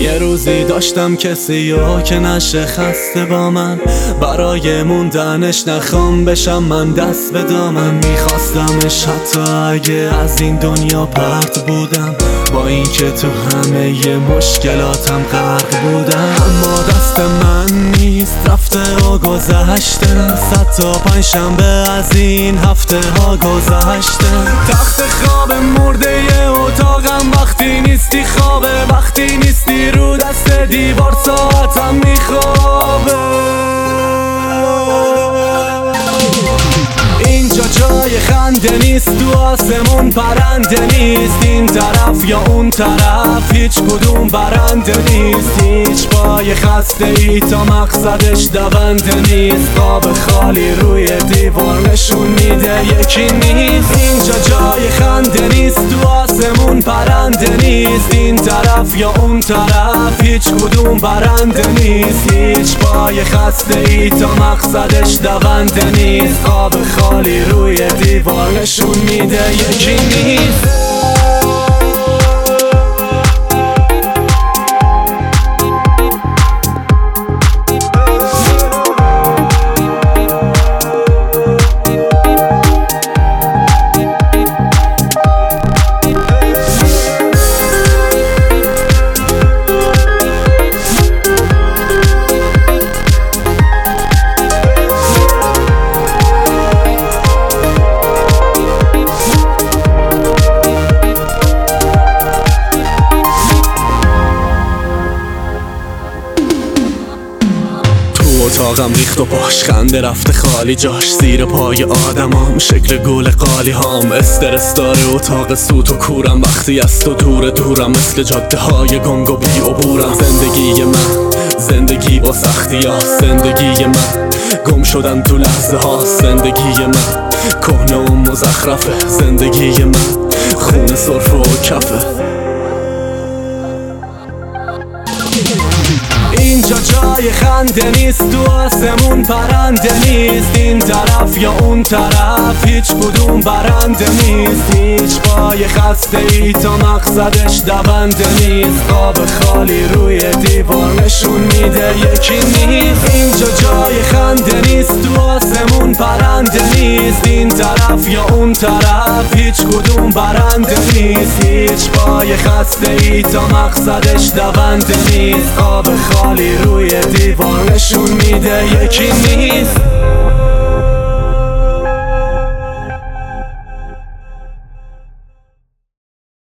یه روزی داشتم کسی که نشه خسته با من، برای موندنش نخوام بشم من دست به دامن. میخواستمش حتی اگه از این دنیا پرت بودم، با اینکه تو همه ی مشکلاتم غرق بودم. اما دست من نیست، رفته و گذشته. 100 تا پنجشنبه از این هفته ها گذشته. تخت خواب مرده ی اتاقم وقتی نیستی خوابه، وقتی نیستی رو دست دیوار ساعتم میخوابه. اینجا جای خنده نیست، تو آسمون پرنده نیست. این طرف یا اون طرف هیچ کدوم برنده نیست. هیچ پای خسته ای تا مقصدش دونده نیست. قاب خالی روی دیوار نشون میده یکی نیست. اینجا جای خنده نیست، تو آسمون پرنده نیست. این طرف یا اون طرف هیچ کدوم برنده نیست. هیچ پای خسته ای تا مقصدش دونده نیست. قاب خالی روی دیوار نشون میده یکی نیست. اتاقم ریخت و پاش، خنده رفته خالی جاش. زیر پای آدمام شکل گول قالی هام. استرس داره اتاق سوت و کورم، وقتی از تو دورم مثل جاده های گنگ و بی عبورم. زندگی من زندگی با سختی ها، زندگی من گم شدن تو لحظه ها. زندگی من کهنه و مزخرفه، زندگی من خون سرفه و کفه. اینجا جای خنده نیست، تو آسمون پرنده نیست. این طرف یا اون طرف هیچ کدوم برنده نیست. هیچ پای خسته ای تا مقصدش دونده نیست. قاب خالی روی دیوار نشون میده یکی نیست. اینجا جای خنده نیست، تو آسمون پرنده نیست. این طرف یا اون طرف هیچ کدوم برنده نیست. هیچ پای خسته ای تا مقصدش دونده نیست. قاب خالی روی دیوار نشون میده یکی نیست.